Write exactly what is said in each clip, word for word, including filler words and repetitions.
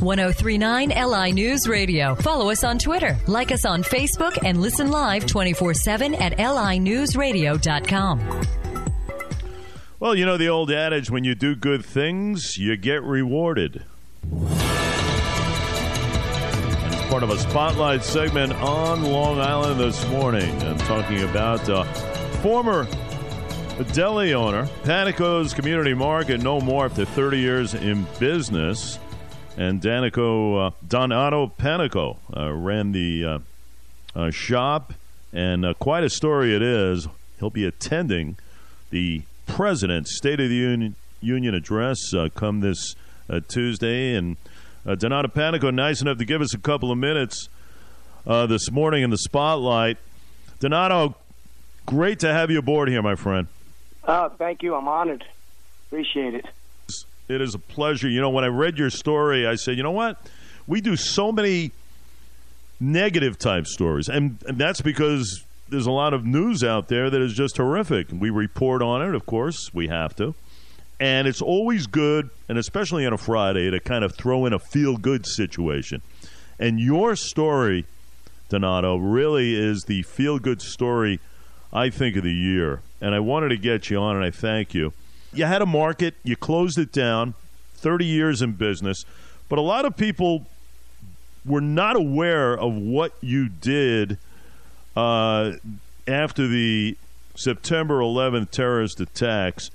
ten thirty-nine L I News Radio. Follow us on Twitter, like us on Facebook, and listen live twenty-four seven at L I news radio dot com. Well, you know the old adage, when you do good things, you get rewarded. As part of a spotlight segment on Long Island this morning, I'm talking about uh, former deli owner, Panico's Community Market, no more after thirty years in business. And Danico, uh, Donato Panico uh, ran the uh, uh, shop, and uh, quite a story it is. He'll be attending the President's State of the Union, Union address uh, come this uh, Tuesday. And uh, Donato Panico, nice enough to give us a couple of minutes uh, this morning in the spotlight. Donato, great to have you aboard here, my friend. Oh, thank you. I'm honored. Appreciate it. It is a pleasure. You know, when I read your story, I said, you know what? We do so many negative type stories, and, and that's because there's a lot of news out there that is just horrific. We report on it, of course. We have to. And it's always good, and especially on a Friday, to kind of throw in a feel-good situation. And your story, Donato, really is the feel-good story, I think, of the year. And I wanted to get you on, and I thank you. You had a market, you closed it down, thirty years in business, but a lot of people were not aware of what you did uh, after the September eleventh terrorist attacks.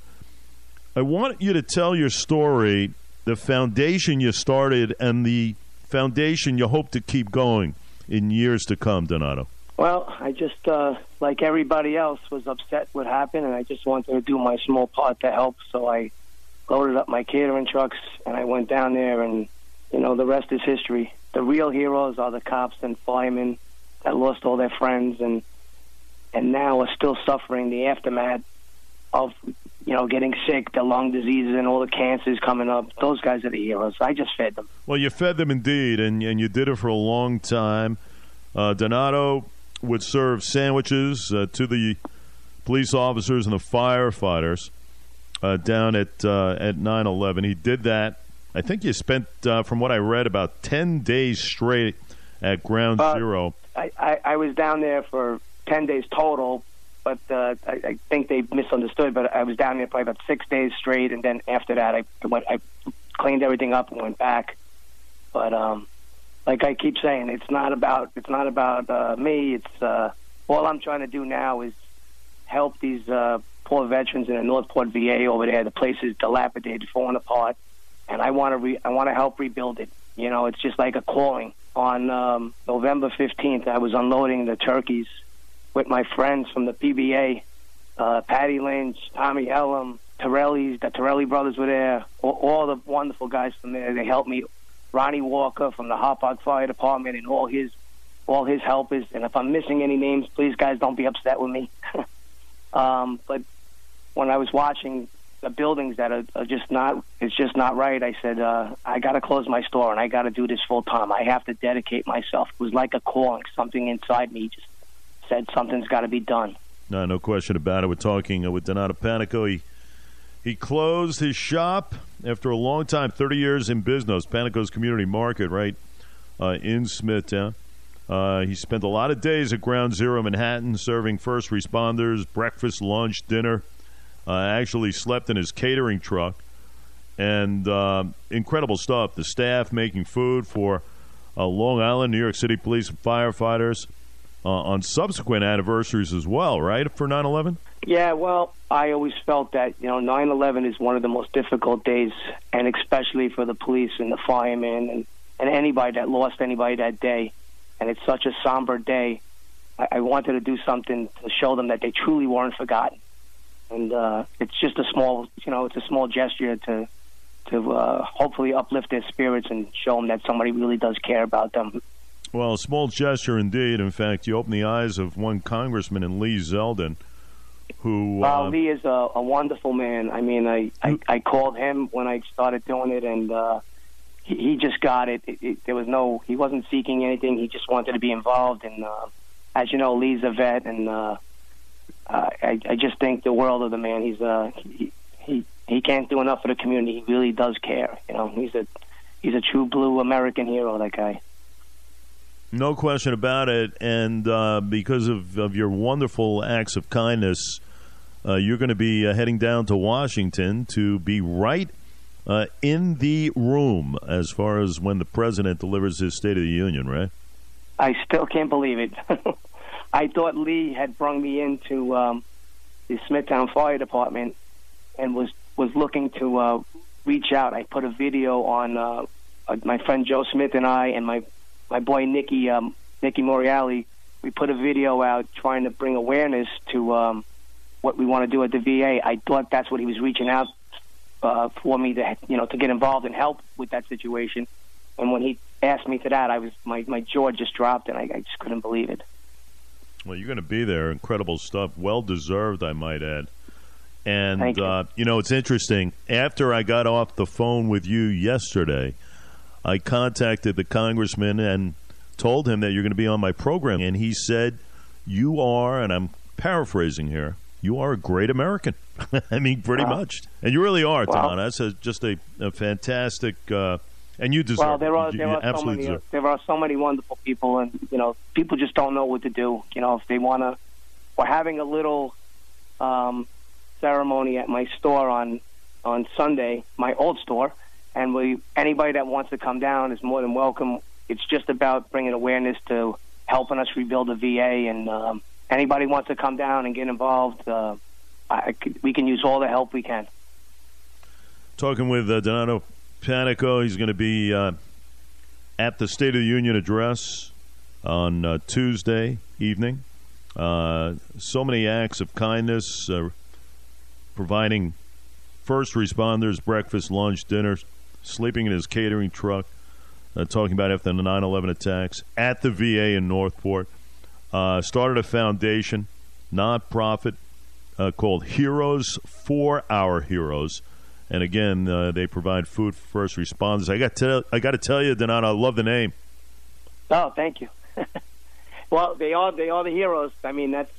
I want you to tell your story, the foundation you started, and the foundation you hope to keep going in years to come, Donato. Well, I just, uh, like everybody else, was upset what happened, and I just wanted to do my small part to help. So I loaded up my catering trucks, and I went down there, and, you know, the rest is history. The real heroes are the cops and firemen that lost all their friends and and now are still suffering the aftermath of, you know, getting sick, the lung diseases and all the cancers coming up. Those guys are the heroes. I just fed them. Well, you fed them indeed, and, and you did it for a long time. Uh, Donato would serve sandwiches uh, to the police officers and the firefighters uh, down at uh, at nine eleven. He did that. I think you spent, uh, from what I read, about ten days straight at Ground uh, Zero. I, I, I was down there for ten days total, but uh, I, I think they misunderstood. But I was down there probably about six days straight, and then after that, I went, I cleaned everything up and went back. But um, like I keep saying, it's not about it's not about uh, me. It's uh, all I'm trying to do now is help these uh, poor veterans in the Northport V A over there. The place is dilapidated, falling apart, and I want to re- I want to help rebuild it. You know, it's just like a calling. On um, November fifteenth, I was unloading the turkeys with my friends from the P B A, uh, Patty Lynch, Tommy Hellam, Torelli's. The Torelli brothers were there. All, all the wonderful guys from there. They helped me. Ronnie Walker from the Hopog Fire Department and all his all his helpers. And if I'm missing any names, please, guys, don't be upset with me. um, but when I was watching the buildings that are, are just not, it's just not right, I said, uh, I got to close my store and I got to do this full time. I have to dedicate myself. It was like a calling. Something inside me just said something's got to be done. No, no question about it. We're talking uh, with Donato Panico. He, he closed his shop after a long time, thirty years in business, Panico's Community Market, right uh, in Smithtown. Uh, he spent a lot of days at Ground Zero Manhattan serving first responders, breakfast, lunch, dinner. Uh, actually slept in his catering truck. And uh, incredible stuff. The staff making food for uh, Long Island, New York City police and firefighters uh, on subsequent anniversaries as well, right, for nine eleven? Yeah, well, I always felt that, you know, nine eleven is one of the most difficult days, and especially for the police and the firemen and, and anybody that lost anybody that day. And it's such a somber day. I, I wanted to do something to show them that they truly weren't forgotten. And uh, it's just a small, you know, it's a small gesture to to uh, hopefully uplift their spirits and show them that somebody really does care about them. Well, a small gesture indeed. In fact, you opened the eyes of one congressman in Lee Zeldin, who... Uh, uh, Lee is a, a wonderful man. I mean, I, I, I called him when I started doing it, and uh, he, he just got it. It, it. There was no... He wasn't seeking anything. He just wanted to be involved. And uh, as you know, Lee's a vet, and... Uh, Uh, I, I just think the world of the man. He's uh, he, he he can't do enough for the community. He really does care. You know, he's a he's a true blue American hero, that guy. No question about it. And uh, because of, of your wonderful acts of kindness, uh, you're going to be uh, heading down to Washington to be right uh, in the room as far as when the president delivers his State of the Union, right? I still can't believe it. I thought Lee had brung me into um, the Smithtown Fire Department and was, was looking to uh, reach out. I put a video on uh, my friend Joe Smith and I and my My boy Nicky um, Nicky Moriali, we put a video out trying to bring awareness to um, what we want to do at the V A. I thought that's what he was reaching out uh, for me to, you know, to get involved and help with that situation. And when he asked me to that, I was my, my jaw just dropped, and I, I just couldn't believe it. Well, you're going to be there. Incredible stuff. Well deserved, I might add. And you. Uh, you know, it's interesting. After I got off the phone with you yesterday, I contacted the congressman and told him that you're going to be on my program. And he said, you are, and I'm paraphrasing here, you are a great American. I mean, pretty wow. much. And you really are, wow. Don. That's a, just a, a fantastic, uh, and you deserve well, there are, it. there, You are so many, deserve. there are so many wonderful people, and, you know, people just don't know what to do. You know, if they want to, we're having a little um, ceremony at my store on, on Sunday, my old store. And we, anybody that wants to come down is more than welcome. It's just about bringing awareness to helping us rebuild the V A. And um, anybody wants to come down and get involved, uh, I, we can use all the help we can. Talking with uh, Donato Panico. He's going to be uh, at the State of the Union address on uh, Tuesday evening. Uh, so many acts of kindness, uh, providing first responders breakfast, lunch, dinners, sleeping in his catering truck, uh, talking about after the nine eleven attacks at the V A in Northport. Uh, started a foundation, nonprofit, uh, called Heroes for Our Heroes. And again, uh, they provide food for first responders. I got to, I got to tell you, Donato, I love the name. Oh, thank you. Well, they are they are the heroes. I mean, that's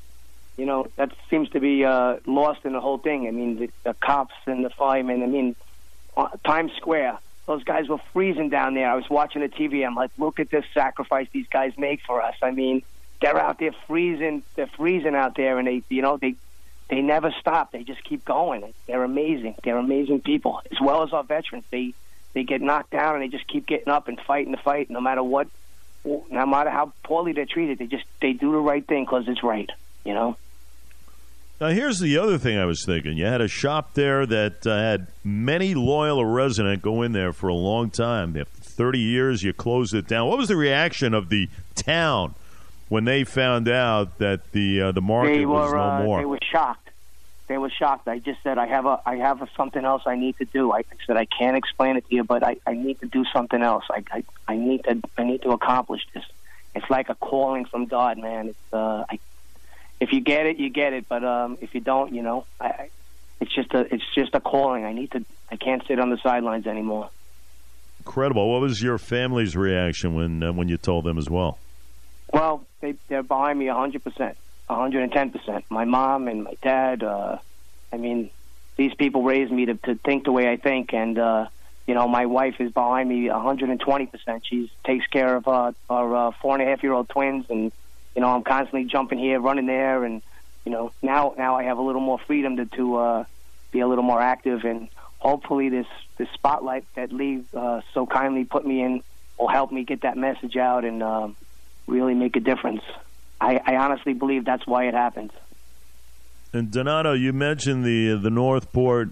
you know that seems to be uh, lost in the whole thing. I mean, the, the cops and the firemen. I mean, uh, Times Square. Those guys were freezing down there. I was watching the T V. I'm like, look at this sacrifice these guys make for us. I mean, they're out there freezing. They're freezing out there, and they, you know, they they never stop. They just keep going. They're amazing. They're amazing people, as well as our veterans. They they get knocked down, and they just keep getting up and fighting the fight, no matter what, no matter how poorly they're treated. They just they do the right thing because it's right. You know. Now, here's the other thing I was thinking. You had a shop there that uh, had many loyal residents go in there for a long time. After thirty years, you closed it down. What was the reaction of the town when they found out that the uh, the market they were, was no uh, more? They were shocked. They were shocked. I just said, I have a, I have a, something else I need to do. I said, I can't explain it to you, but I, I need to do something else. I, I, I need to, I need to accomplish this. It's like a calling from God, man. It's, uh, I, if you get it, you get it. But um, if you don't, you know, I, it's just a, it's just a calling. I need to. I can't sit on the sidelines anymore. Incredible. What was your family's reaction when uh, when you told them as well? Well, they, they're behind me one hundred percent, one hundred ten percent. My mom and my dad. Uh, I mean, these people raised me to, to think the way I think, and uh, you know, my wife is behind me one hundred twenty percent. She takes care of uh, our uh, four and a half year old twins, and you know, I'm constantly jumping here, running there, and you know, now now I have a little more freedom to to uh, be a little more active, and hopefully this this spotlight that Lee uh, so kindly put me in will help me get that message out and uh, really make a difference. I, I honestly believe that's why it happens. And Donato, you mentioned the the Northport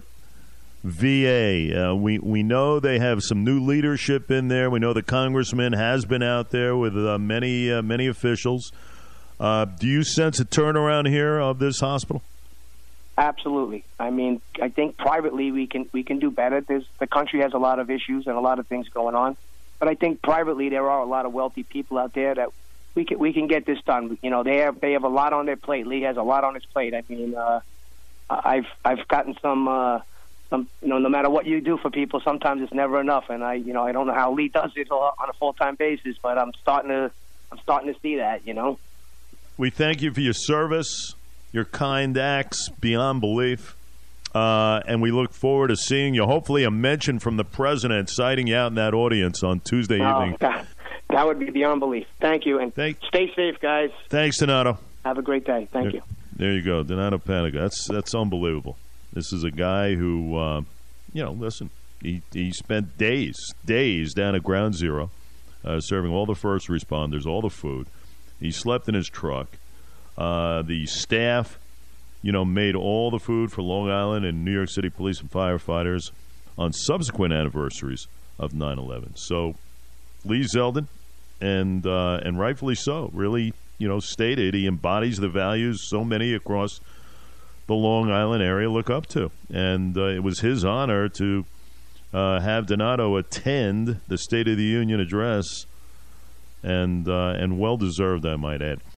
V A. Uh, we we know they have some new leadership in there. We know the congressman has been out there with uh, many uh, many officials. Uh, do you sense a turnaround here of this hospital? Absolutely. I mean, I think privately we can we can do better. There's, the country has a lot of issues and a lot of things going on, but I think privately there are a lot of wealthy people out there that we can we can get this done. You know, they have they have a lot on their plate. Lee has a lot on his plate. I mean, uh, I've I've gotten some. Uh, some you know, no matter what you do for people, sometimes it's never enough. And I, you know, I don't know how Lee does it on a full time basis, but I'm starting to I'm starting to see that. You know. We thank you for your service, your kind acts beyond belief. Uh, and we look forward to seeing you. Hopefully, a mention from the president citing you out in that audience on Tuesday Oh, evening. that, that would be beyond belief. Thank you, and Thank- stay safe, guys. Thanks, Donato. Have a great day. Thank there, you. There you go, Donato Panico. That's that's unbelievable. This is a guy who, uh, you know, listen, he he spent days, days down at Ground Zero, uh, serving all the first responders, all the food. He slept in his truck. Uh, the staff, you know, made all the food for Long Island and New York City police and firefighters on subsequent anniversaries of nine eleven. So Lee Zeldin, and uh, and rightfully so, really, you know, stated he embodies the values so many across the Long Island area look up to. And uh, it was his honor to uh, have Donato attend the State of the Union address, and uh, and well-deserved, I might add.